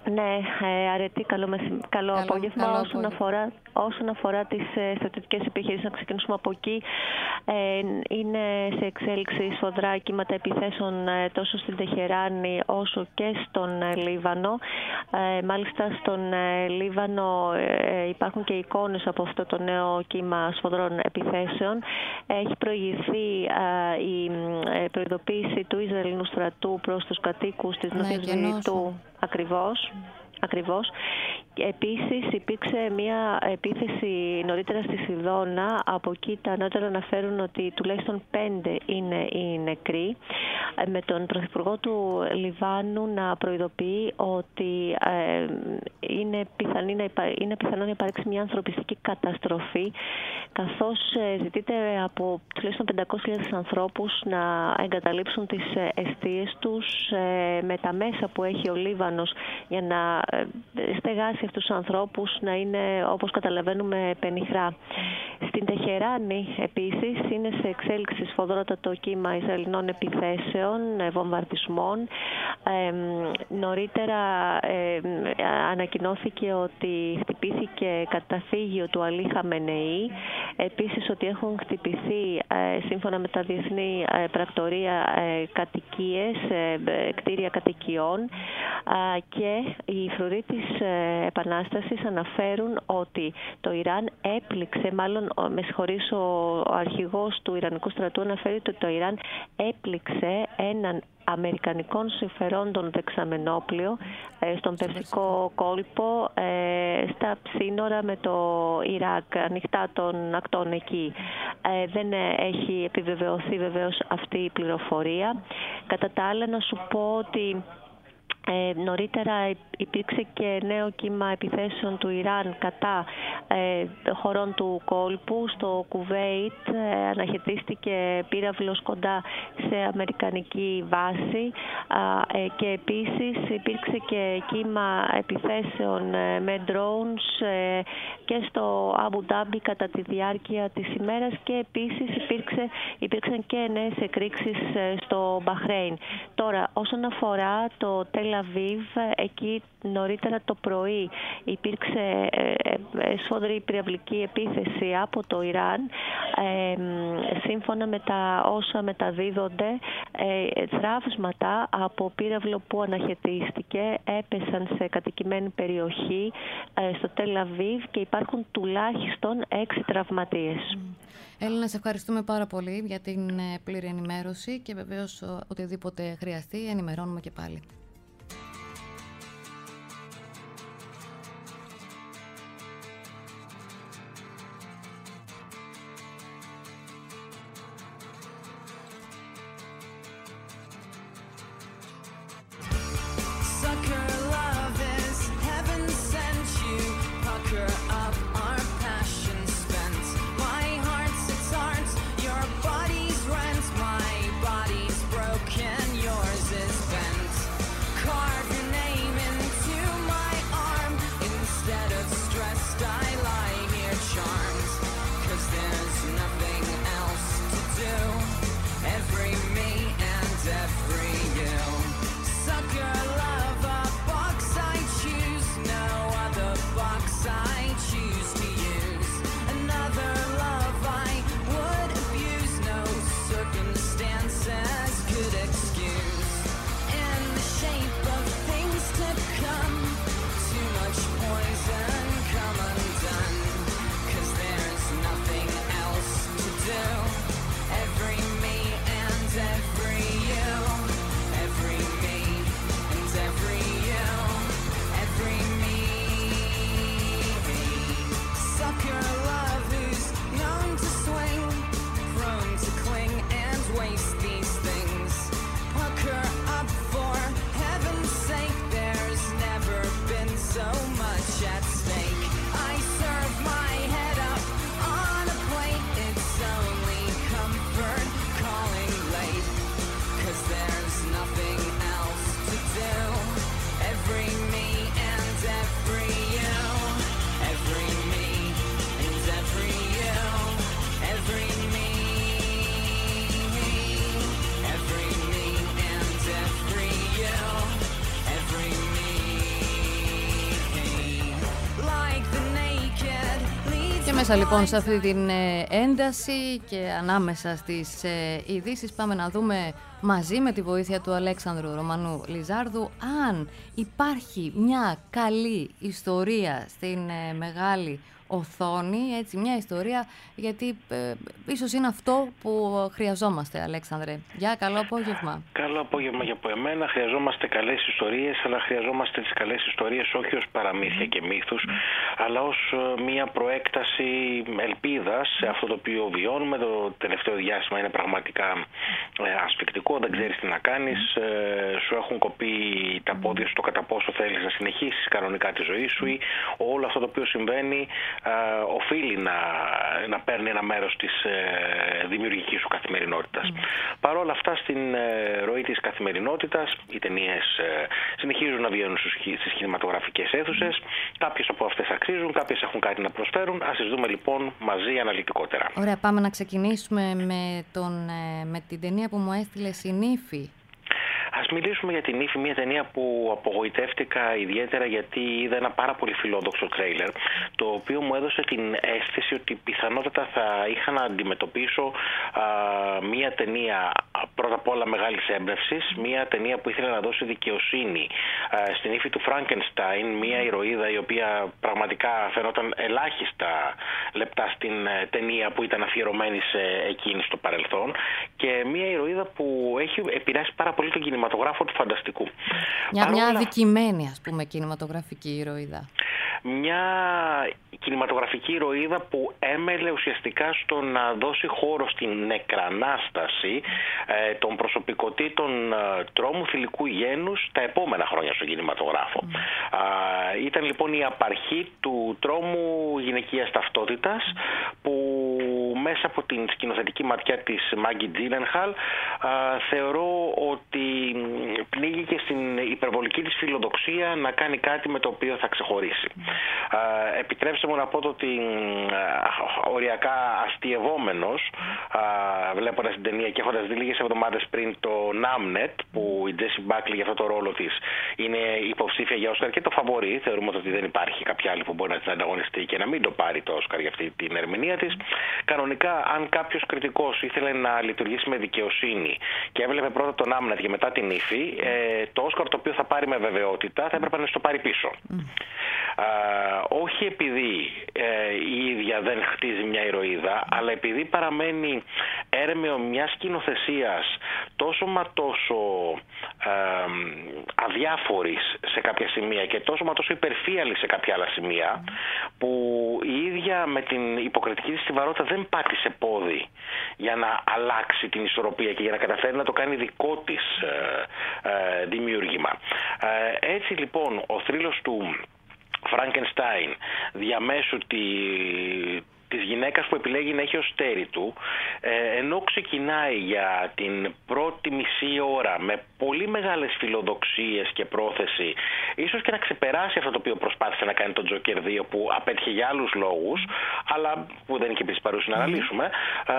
Ναι, ε, αρετή, καλό, μεση... καλό, καλό απόγευμα. Καλό όσον, απόγευμα. Αφορά, όσον αφορά τις ε, στρατιωτικές επιχειρήσεις, να ξεκινήσουμε από εκεί. Ε, είναι σε εξέλιξη σφοδρά κύματα επιθέσεων ε, τόσο στην Τεχεράνη όσο και στον ε, Λίβανο. Ε, μάλιστα στον ε, Λίβανο ε, υπάρχουν και εικόνες από αυτό το νέο κύμα σφοδρών επιθέσεων. Έχει προηγηθεί ε, η ε, προειδοποίηση του Ισραηλινού στρατού προς τους κατοίκους της Νότιας Βηρητού. Ακριβώς. Ακριβώς. Επίσης υπήρξε μια επίθεση νωρίτερα στη Σιδώνα. Από εκεί τα νεότερα αναφέρουν ότι τουλάχιστον πέντε είναι οι νεκροί. Με τον Πρωθυπουργό του Λιβάνου να προειδοποιεί ότι ε, είναι, πιθανή να υπά... είναι πιθανό να υπάρξει μια ανθρωπιστική καταστροφή, καθώς ε, ζητείται από τουλάχιστον πεντακόσιες χιλιάδες ανθρώπους να εγκαταλείψουν τις εστίες τους ε, με τα μέσα που έχει ο Λίβανος για να στεγάσει αυτούς τους ανθρώπους, να είναι, όπως καταλαβαίνουμε, πενιχρά. Στην Τεχεράνη επίσης είναι σε εξέλιξη σφοδρότατο κύμα Ισραηλινών επιθέσεων, βομβαρδισμών. Ε, νωρίτερα ε, ανακοινώθηκε ότι χτυπήθηκε καταφύγιο του Αλή Χαμενεή. Επίσης ότι έχουν χτυπηθεί ε, σύμφωνα με τα διεθνή ε, πρακτορία ε, κατοικίες, ε, κτίρια κατοικιών ε, και οι φρουροί της ε, Επανάστασης αναφέρουν ότι το Ιράν έπληξε, μάλλον με συγχωρείς, ο αρχηγός του Ιρανικού στρατού αναφέρει ότι το Ιράν έπληξε έναν αμερικανικών συμφερόντων δεξαμενόπλιο ε, στον Περσικό κόλπο, ε, στα σύνορα με το Ιράκ, ανοιχτά των ακτών εκεί. Ε, δεν έχει επιβεβαιωθεί βεβαίως αυτή η πληροφορία. Κατά τα άλλα, να σου πω ότι Ε, νωρίτερα υπήρξε και νέο κύμα επιθέσεων του Ιράν κατά ε, χωρών του κόλπου. Στο Κουβέιτ ε, αναχαιτίστηκε πύραυλος κοντά σε αμερικανική βάση ε, και επίσης υπήρξε και κύμα επιθέσεων ε, με drones ε, και στο Αμπου Ντάμπι κατά τη διάρκεια της ημέρας και επίσης υπήρξε, υπήρξαν και νέες εκρήξεις ε, στο Μπαχρέιν. Τώρα, όσον αφορά το Τελ Αβίβ, εκεί νωρίτερα το πρωί υπήρξε σφοδρή πυραυλική επίθεση από το Ιράν. Ε, σύμφωνα με τα όσα μεταδίδονται, ε, θραύσματα από πύραυλο που αναχαιτίστηκε έπεσαν σε κατοικημένη περιοχή ε, στο Τελ Αβίβ και υπάρχουν τουλάχιστον έξι τραυματίες. Έλληνα, σε ευχαριστούμε πάρα πολύ για την πλήρη ενημέρωση και βεβαίως οτιδήποτε χρειαστεί ενημερώνουμε και πάλι. Μέσα λοιπόν σε αυτή την ένταση και ανάμεσα στις ειδήσεις πάμε να δούμε μαζί με τη βοήθεια του Αλέξανδρου Ρωμανού Λιζάρδου αν υπάρχει μια καλή ιστορία στην μεγάλη οθόνη, έτσι μια ιστορία, γιατί ε, ίσως είναι αυτό που χρειαζόμαστε, Αλέξανδρε. Γεια, καλό απόγευμα. Καλό απόγευμα για από εμένα. Χρειαζόμαστε καλές ιστορίες, αλλά χρειαζόμαστε τις καλές ιστορίες όχι ως παραμύθια και μύθους, αλλά ως μια προέκταση ελπίδας σε αυτό το οποίο βιώνουμε. Το τελευταίο διάστημα είναι πραγματικά ε, ασφυκτικό, δεν ξέρεις τι να κάνεις, ε, σου έχουν κοπεί τα πόδια σου το κατά πόσο θέλεις να συνεχίσεις κανονικά τη ζωή σου ή όλο αυτό το οποίο συμβαίνει Uh, οφείλει να, να παίρνει ένα μέρος της uh, δημιουργικής σου καθημερινότητας. Mm. Παρ' όλα αυτά, στην uh, ροή της καθημερινότητας, οι ταινίες uh, συνεχίζουν να βγαίνουν στις κινηματογραφικές αίθουσες. Mm. Κάποιες από αυτές αξίζουν, κάποιες έχουν κάτι να προσφέρουν. Ας τις δούμε λοιπόν μαζί αναλυτικότερα. Ωραία, πάμε να ξεκινήσουμε με, τον, με την ταινία που μου έστειλες, η Νύφη. Ας μιλήσουμε για την Νύφη, μια ταινία που απογοητεύτηκα ιδιαίτερα γιατί είδα ένα πάρα πολύ φιλόδοξο τρέιλερ, το οποίο μου έδωσε την αίσθηση ότι πιθανότατα θα είχα να αντιμετωπίσω α, μια ταινία πρώτα απ' όλα μεγάλης έμπνευσης, μια ταινία που ήθελε να δώσει δικαιοσύνη α, στην Νύφη του Φράγκενστάιν, μια ηρωίδα η οποία πραγματικά φαινόταν ελάχιστα λεπτά στην ταινία που ήταν αφιερωμένη σε εκείνη στο παρελθόν, και μια ηρωίδα που έχει επηρεάσει πάρα πολύ τον κινηματογράφο του φανταστικού. Μια, Παρόλα... μια αδικημένη, ας πούμε, κινηματογραφική ηρωίδα. Μια κινηματογραφική ηρωίδα που έμελε ουσιαστικά στο να δώσει χώρο στην νεκρανάσταση ε, των προσωπικότητων ε, τρόμου θηλυκού γένους τα επόμενα χρόνια στον κινηματογράφο. Mm. Ε, ήταν λοιπόν η απαρχή του τρόμου γυναικείας ταυτότητας που μέσα από την σκηνοθετική ματιά της Μάγκη Τζίλενχαλ θεωρώ ότι πνίγηκε στην υπερβολική της φιλοδοξία να κάνει κάτι με το οποίο θα ξεχωρίσει. Uh, επιτρέψτε μου να πω ότι uh, οριακά αστειευόμενος, uh, βλέποντας την ταινία και έχοντας δει λίγες εβδομάδες πριν το Νάμνετ, που η Τζέσι Μπάκλι για αυτό το ρόλο της είναι υποψήφια για Όσκαρ και το φαβορί, θεωρούμε ότι δεν υπάρχει κάποια άλλη που μπορεί να την ανταγωνιστεί και να μην το πάρει το Όσκαρ για αυτή την ερμηνεία της. Κανονικά, αν κάποιος κριτικός ήθελε να λειτουργήσει με δικαιοσύνη και έβλεπε πρώτα το Νάμνετ και μετά την Νύφη, ε, το Όσκαρ το οποίο θα πάρει με βεβαιότητα θα έπρεπε να στο πάρει πίσω. Mm. Uh, όχι επειδή ε, η ίδια δεν χτίζει μια ηρωίδα, αλλά επειδή παραμένει έρμεο μιας σκηνοθεσίας τόσο μα τόσο ε, αδιάφορης σε κάποια σημεία και τόσο μα τόσο υπερφύαλη σε κάποια άλλα σημεία, που η ίδια με την υποκριτική της στιβαρότητα δεν πάτησε πόδι για να αλλάξει την ισορροπία και για να καταφέρει να το κάνει δικό της ε, ε, δημιούργημα. Ε, έτσι λοιπόν ο θρύλος του Φράγκενστάιν διαμέσου τη, της γυναίκας που επιλέγει να έχει ως στέρι του, ε, ενώ ξεκινάει για την πρώτη μισή ώρα με πολύ μεγάλες φιλοδοξίες και πρόθεση, ίσως και να ξεπεράσει αυτό το οποίο προσπάθησε να κάνει το Τζόκερ δύο, που απέτυχε για άλλους λόγους, αλλά που δεν είναι και επίσης παρούσι να αναλύσουμε, ε,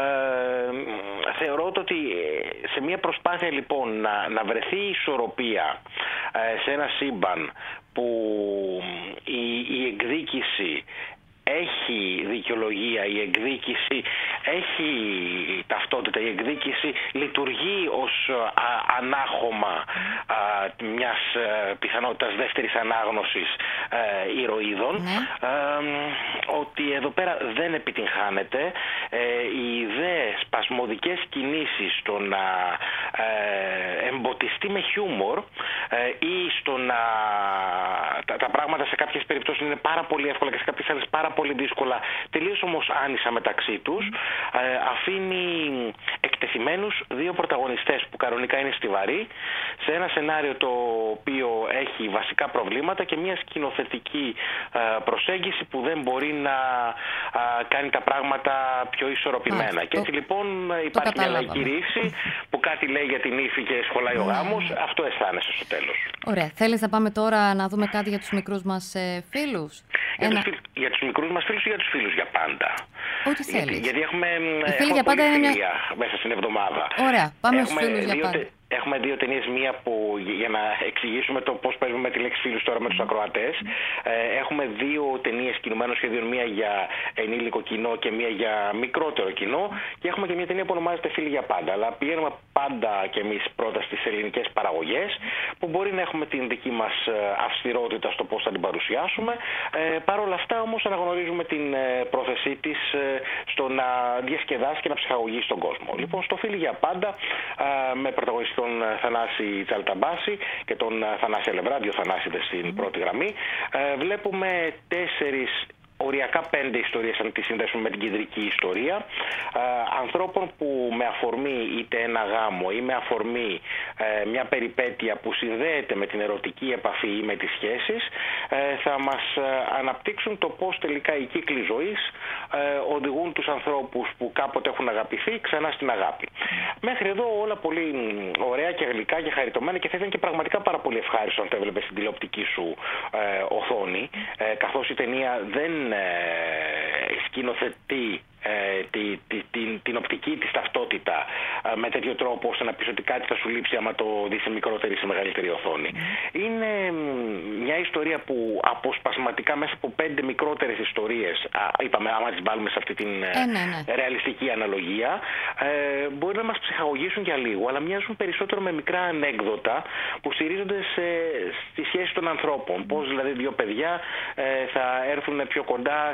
θεωρώ ότι σε μια προσπάθεια λοιπόν να, να βρεθεί η ισορροπία ε, σε ένα σύμπαν που η, η εκδίκηση έχει δικαιολογία, η εκδίκηση έχει ταυτότητα, η εκδίκηση λειτουργεί ως α, ανάχωμα α, μιας α, πιθανότητας δεύτερης ανάγνωσης α, ηρωίδων, mm. α, ότι εδώ πέρα δεν επιτυγχάνεται. Ε, οι δε σπασμωδικές κινήσεις στο να ε, εμποτιστεί με χιούμορ ε, ή στο να τα, τα πράγματα σε κάποιες περιπτώσεις είναι πάρα πολύ εύκολα και σε κάποιες άλλες πάρα πολύ δύσκολα, τελείως όμως άνισα μεταξύ τους, ε, αφήνει εκτεθειμένους δύο πρωταγωνιστές που κανονικά είναι στιβαροί σε ένα σενάριο το οποίο έχει βασικά προβλήματα και μια σκηνοθετική ε, προσέγγιση που δεν μπορεί να ε, κάνει τα πράγματα πιο ισορροπημένα. Και έτσι λοιπόν υπάρχει μια λαϊκή ρίξη που κάτι λέει για την Νύφη και σχολάει ο γάμος. Αυτό αισθάνεσαι στο τέλος. Ωραία. Θέλεις να πάμε τώρα να δούμε κάτι για τους μικρούς μας ε, φίλους? Για, Ένα... τους, για τους μικρούς μας φίλους ή για τους φίλους για πάντα? Ό,τι θέλεις. Γιατί, γιατί έχουμε, οι φίλοι έχουμε για πάντα είναι μια... μέσα στην εβδομάδα. Ωραία. Πάμε έχουμε στους φίλους για δύο, πάντα. Έχουμε δύο ταινίες, μία που, για να εξηγήσουμε το πώς παίζουμε με τη λέξη φίλους τώρα με τους ακροατές, ε, έχουμε δύο ταινίες κινουμένων σχεδίων, μία για ενήλικο κοινό και μία για μικρότερο κοινό, και έχουμε και μία ταινία που ονομάζεται Φίλοι για πάντα. Αλλά πηγαίνουμε πάντα κι εμείς πρώτα στις ελληνικές παραγωγές, που μπορεί να έχουμε την δική μας αυστηρότητα στο πώς θα την παρουσιάσουμε. Ε, Παρ' όλα αυτά όμως αναγνωρίζουμε την ε, πρόθεσή της ε, στο να διασκεδάσει και να ψυχαγωγήσει τον κόσμο. Λοιπόν, στο Φίλοι για πάντα, ε, με πρωταγωνιστή τον Θανάση Τσαλταμπάση και τον Θανάση Αλευρά, δύο Θανάσιδες στην πρώτη γραμμή, ε, βλέπουμε τέσσερις, οριακά πέντε ιστορίες, αν τις συνδέσουμε με την κεντρική ιστορία, ε, ανθρώπων που με αφορμή είτε ένα γάμο ή με αφορμή ε, μια περιπέτεια που συνδέεται με την ερωτική επαφή ή με τις σχέσεις, ε, θα μας αναπτύξουν το πώς τελικά οι κύκλοι ζωής ε, οδηγούν τους ανθρώπους που κάποτε έχουν αγαπηθεί ξανά στην αγάπη. Μέχρι εδώ όλα πολύ ωραία και γλυκά και χαριτωμένα, και θα ήταν και πραγματικά πάρα πολύ ευχάριστο αν το έβλεπες στην τηλεοπτική σου ε, οθόνη, ε, καθώς η ταινία δεν σκηνοθετεί ε, τη, τη, την, την οπτική της ταυτότητα ε, με τέτοιο τρόπο ώστε να πεις ότι κάτι θα σου λείψει άμα το δεις σε μικρότερη ή σε μεγαλύτερη οθόνη. Mm. Είναι μια ιστορία που αποσπασματικά μέσα από πέντε μικρότερες ιστορίες, α, είπαμε άμα τις βάλουμε σε αυτή την ε, ναι, ναι. ρεαλιστική αναλογία, ε, μπορεί να μας ψυχαγωγήσουν για λίγο, αλλά μοιάζουν περισσότερο με μικρά ανέκδοτα που στηρίζονται σε, στη σχέση των ανθρώπων. Mm. Πώς δηλαδή δύο παιδιά ε, θα έρθουν πιο κοντά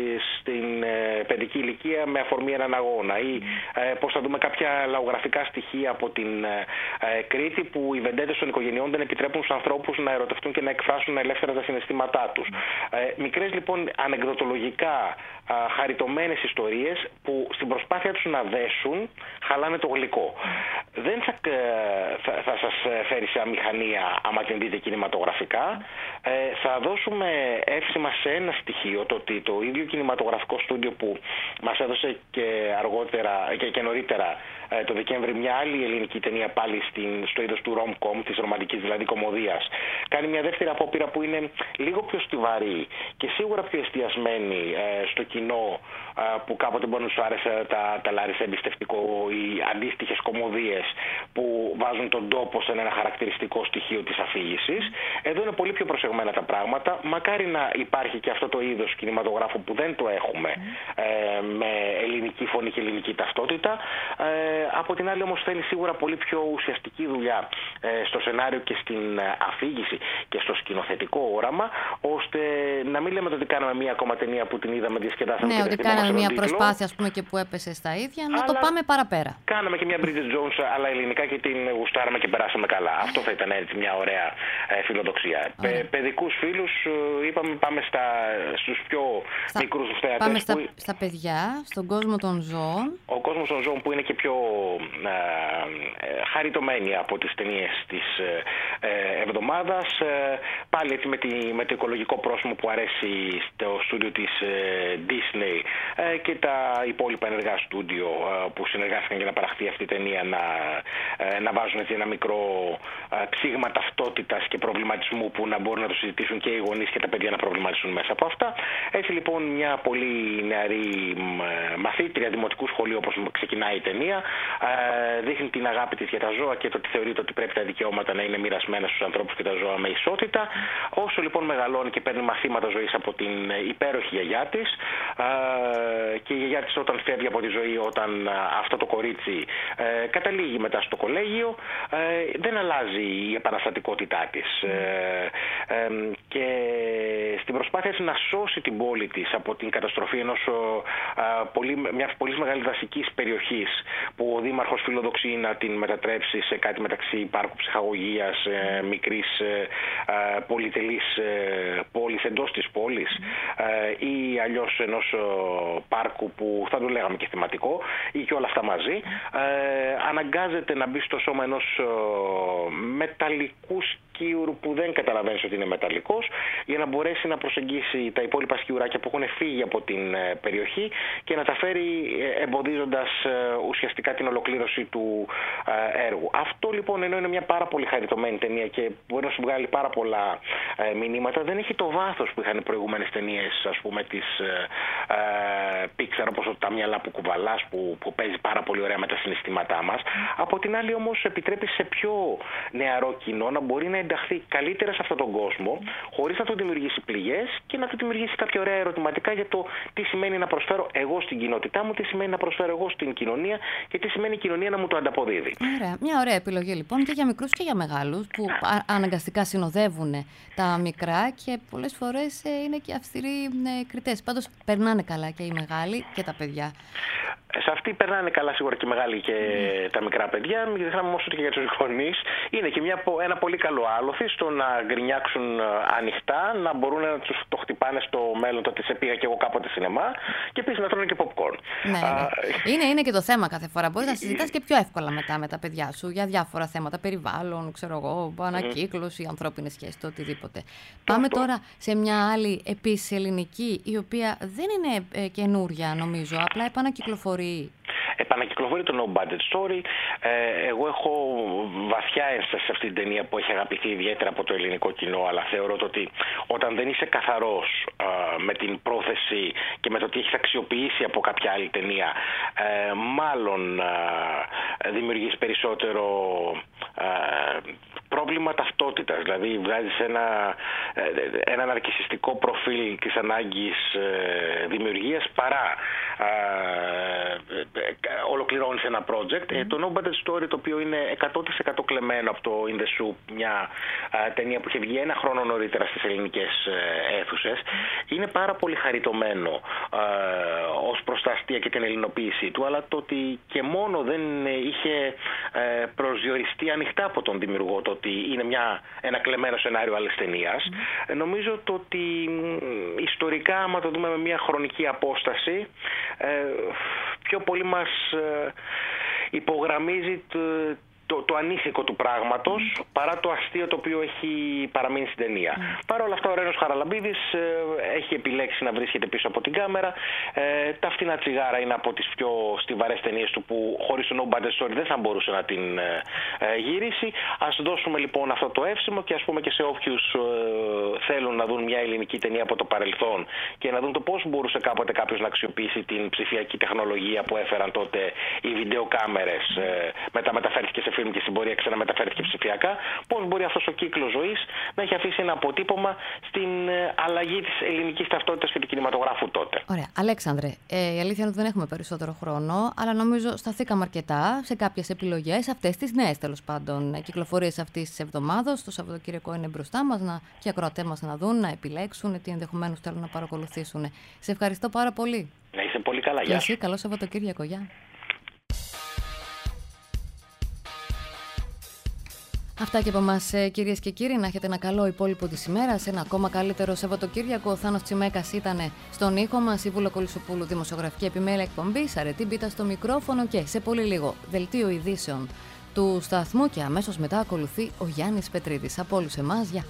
στην ε, παιδική ηλικία με αφορμή έναν αγώνα, ή ε, πώς θα δούμε κάποια λαογραφικά στοιχεία από την ε, Κρήτη που οι βεντέτες των οικογενειών δεν επιτρέπουν στους ανθρώπους να ερωτευτούν και να εκφράσουν ελεύθερα τα συναισθήματά τους. Ε, μικρές λοιπόν ανεκδοτολογικά ε, χαριτωμένες ιστορίες που στην προσπάθεια τους να δέσουν χαλάνε το γλυκό. Δεν θα, ε, θα, θα σας φέρει σε αμηχανία άμα την δείτε κινηματογραφικά. Ε, θα δώσουμε εύσημα σε ένα στοιχείο, το ότι το ίδιο κινηματογραφικό στούντιο που μας έδωσε και αργότερα και, και νωρίτερα ε, το Δεκέμβρη μια άλλη ελληνική ταινία πάλι στην, στο είδος του rom-com, της ρομαντικής δηλαδή κομμωδίας, κάνει μια δεύτερη απόπειρα που είναι λίγο πιο στιβαρή και σίγουρα πιο εστιασμένη ε, στο κοινό ε, που κάποτε μπορεί να σου άρεσε τα, τα Λάρισα Εμπιστευτικό ή αντίστοιχες κομμωδίες που βάζουν τον τόπο σε ένα χαρακτηριστικό στοιχείο της αφήγησης. Εδώ είναι πολύ πιο προσεγμένα τα πράγματα. Μακάρι να υπάρχει και αυτό το είδος κινηματογράφου που δεν το έχουμε ε, με ελληνική φωνή και ελληνική ταυτότητα. Ε, από την άλλη όμως θέλει σίγουρα πολύ πιο ουσιαστική δουλειά ε, στο σενάριο και στην αφήγηση και στο σκηνοθετικό όραμα, ώστε να μην λέμε ότι κάναμε μία ακόμα ταινία που την είδαμε, διασκεδάσαμε. Ναι, ότι κάναμε μία προσπάθεια ας πούμε, και που έπεσε στα ίδια, να το πάμε παραπέρα. Κάναμε και μία Bridget Jones αλλά ελληνικά και την γουστάραμε και περάσαμε καλά. Αυτό θα ήταν έτσι μια ωραία ε, φιλοδοξία. Πε, παιδικούς φίλους, είπαμε πάμε στα, στους πιο στα, μικρούς θεατές. Πάμε στα, που... στα παιδιά, στον κόσμο των ζώων. Ο κόσμος των ζώων που είναι και πιο ε, ε, χαριτωμένοι από τις ταινίες της ε, εβδομάδας. Ε, πάλι έτσι με, τη, με το οικολογικό πρόσωπο που αρέσει στο στούντιο της ε, Disney ε, και τα υπόλοιπα ενεργά στούντιο ε, που συνεργάστηκαν για να παραχθεί αυτή η ταινία να, ε, να βάζουν έτσι ένα μικρό ε, ψήγμα ταυτότητας και προβληματισμού που να μπορούν να το συζητήσουν και οι γονείς και τα παιδιά να προβληματιστούν μέσα από αυτά. Έτσι λοιπόν μια πολύ νεαρή ε, μαθήτρια δημοτικού σχολείου, όπως ξεκινάει η ταινία, ε, δείχνει την αγάπη της για τα ζώα και το ότι θεωρείται ότι πρέπει τα δικαιώματα να είναι μοιρασμένα στους ανθρώπους και τα ζώα με ισότητα. Όσο λοιπόν μεγαλώνει και παίρνει μαθήματα ζωής από την υπέροχη γιαγιά της, ε, και η γιαγιά της όταν φεύγει από τη ζωή, όταν αυτό το κορίτσι ε, καταλήγει μετά στο κολέγιο, ε, δεν αλλάζει η επαναστατικότητά της. Ε, ε, και στην προσπάθεια να σώσει την πόλη της από την καταστροφή ενός ε, πολύ, μιας πολύ μεγάλης δασικής περιοχής που ο Δήμαρχος φιλοδοξεί να την μετατρέψει σε κάτι μεταξύ πάρκου ψυχαγωγίας, ε, μικρής ε, ε, πολυτελής ε, πόλης εντός της πόλης ε, ή αλλιώς ενός ε, πάρκου που θα το λέγαμε και θεματικό ή και όλα αυτά μαζί, ε, αναγκάζεται να μπει στο σώμα ενός ε, μεταλλικού σκιούρου που δεν καταλαβαίνεις ότι είναι μεταλλικός, για να μπορέσει να προσεγγίσει τα υπόλοιπα σκιουράκια που έχουν φύγει από την περιοχή και να τα φέρει εμποδίζοντας ουσιαστικά την ολοκλήρωση του έργου. Αυτό λοιπόν, ενώ είναι μια πάρα πολύ χαριτωμένη ταινία και μπορεί να σου βγάλει πάρα πολλά μηνύματα, δεν έχει το βάθος που είχαν οι προηγούμενες ταινίες, ας πούμε, της Pixar, όπως τα μυαλά που κουβαλάς, που, που παίζει πάρα πολύ ωραία με τα συναισθήματά μας. Από την άλλη όμως επιτρέπει σε πιο νεαρό κοινό να μπορεί να ενταχθεί καλύτερα σε αυτόν τον κόσμο, χωρίς να του δημιουργήσει πληγές και να του δημιουργήσει κάποια ωραία ερωτηματικά για το τι σημαίνει να προσφέρω εγώ στην κοινότητά μου, τι σημαίνει να προσφέρω εγώ στην κοινωνία και τι σημαίνει η κοινωνία να μου το ανταποδίδει. Ωραία. Μια ωραία επιλογή λοιπόν και για μικρούς και για μεγάλους, που αναγκαστικά συνοδεύουν τα μικρά και πολλές φορές είναι και αυστηροί κριτές. Πάντως περνάνε καλά και οι μεγάλοι και τα παιδιά. Σε αυτή περνάνε καλά σίγουρα και οι μεγάλοι και mm. τα μικρά παιδιά. Μην ξεχνάμε όμως ότι και για τους γονείς είναι και μια, ένα πολύ καλό άλοθη στο να γκρινιάξουν ανοιχτά, να μπορούν να τους το χτυπάνε στο μέλλον το ότι σε πήγα και εγώ κάποτε σινεμά και επίσης να τρώνε και popcorn. Ναι, ναι. είναι, είναι και το θέμα κάθε φορά. Μπορείς να συζητάς και πιο εύκολα μετά με τα παιδιά σου για διάφορα θέματα, περιβάλλον, ξέρω εγώ, ανακύκλωση, mm. ανθρώπινες σχέσεις, το οτιδήποτε. Πάμε αυτό. Τώρα σε μια άλλη επίσης ελληνική, η οποία δεν είναι ε, καινούρια νομίζω, απλά επανακυκλοφορεί. Επανακυκλοφορεί το No Budget Story. Ε, εγώ έχω βαθιά ένσταση σε αυτή την ταινία που έχει αγαπηθεί ιδιαίτερα από το ελληνικό κοινό, αλλά θεωρώ ότι όταν δεν είσαι καθαρός ε, με την πρόθεση και με το τι έχεις αξιοποιήσει από κάποια άλλη ταινία, ε, μάλλον ε, δημιουργείς περισσότερο ε, πρόβλημα ταυτότητας. Δηλαδή βγάζεις ένα, ένα ναρκισσιστικό προφίλ της ανάγκης ε, δημιουργίας παρά ε, ολοκληρώνεις ένα project. Mm. Ε, το No Budget Story, το οποίο είναι εκατό τοις εκατό κλεμμένο από το In The Soup, μια ε, ταινία που είχε βγει ένα χρόνο νωρίτερα στις ελληνικές ε, αίθουσες, mm. είναι πάρα πολύ χαριτωμένο ε, ως προς τα αστεία και την ελληνοποίησή του, αλλά το ότι και μόνο δεν είχε ε, προσδιοριστεί ανοιχτά από τον δημιουργό το ότι είναι μια, ένα κλεμμένο σενάριο άλλης ταινίας. Mm. Ε, νομίζω το ότι ε, ιστορικά, άμα το δούμε με μια χρονική απόσταση, ε, πιο πολύ μας ε, υπογραμμίζει το, το, το ανήθικο του πράγματος mm. παρά το αστείο το οποίο έχει παραμείνει στην ταινία. Mm. Παρ' όλα αυτά ο Ρένος Χαραλαμπίδης ε, έχει επιλέξει να βρίσκεται πίσω από την κάμερα. Ε, τα φτηνά τσιγάρα είναι από τις πιο στιβαρές ταινίες του που χωρίς το No Budget Story δεν θα μπορούσε να την ε, ε, γυρίσει. Ας δώσουμε λοιπόν αυτό το εύσημο και ας πούμε και σε όποιους ε, θέλουν να δουν μια ελληνική ταινία από το παρελθόν και να δουν το πώς μπορούσε κάποτε κάποιος να αξιοποιήσει την ψηφιακή τεχνολογία που έφεραν τότε οι βιντεοκάμερες, ε, μετά μεταφέρθηκε σε φιλμ και στην πορεία ξαναμεταφέρθηκε ψηφιακά, πώς μπορεί αυτός ο κύκλος ζωής να έχει αφήσει ένα αποτύπωμα στην αλλαγή της ελληνικής ταυτότητας και του κινηματογράφου τότε. Ωραία. Αλέξανδρε, ε, η αλήθεια είναι ότι δεν έχουμε περισσότερο χρόνο, αλλά νομίζω σταθήκαμε αρκετά σε κάποιες επιλογές, αυτές τις νέες τέλος πάντων κυκλοφορίες αυτής της εβδομάδας. Το Σαββατοκύριακο είναι μπροστά μας να, και οι ακροατές μας να δουν, να επιλέξουν τι ενδεχομένως θέλουν να παρακολουθήσουν. Σε ευχαριστώ πάρα πολύ. Να είσαι πολύ καλά. Γεια. Εσύ, καλό Σαββατοκύριακο. Γεια. Αυτά και από εμάς, κυρίες και κύριοι. Να έχετε ένα καλό υπόλοιπο της ημέρας, ένα ακόμα καλύτερο Σαββατοκύριακο. Ο Θάνος Τσιμέκας ήταν στον ήχο μας, η Βούλα Κολυσοπούλου, δημοσιογραφική επιμέλεια εκπομπής, Αρετή Μπίτα στο μικρόφωνο και σε πολύ λίγο δελτίο ειδήσεων του σταθμού και αμέσως μετά ακολουθεί ο Γιάννης Πετρίδης. Από όλους εμάς, γεια.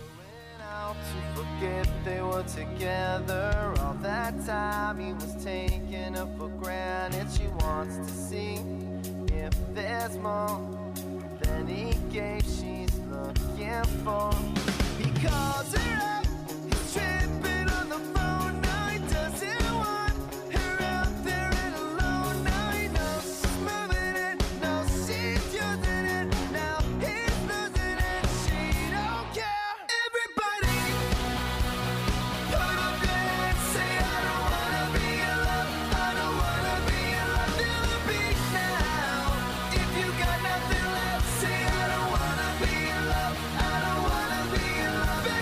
Then he gave, she's looking for. He calls her up, he's tripping on the phone. Now he doesn't want her out there and alone. Now he knows she's moving it, knows she's using it. Now he's losing it, she don't care. Everybody, put up your hands, say I don't wanna be in love. I don't wanna be in love. Feel the beat now. If you got nothing left, say I don't wanna be in love. I don't wanna be in love.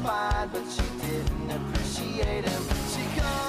fine, but she didn't appreciate him. She comes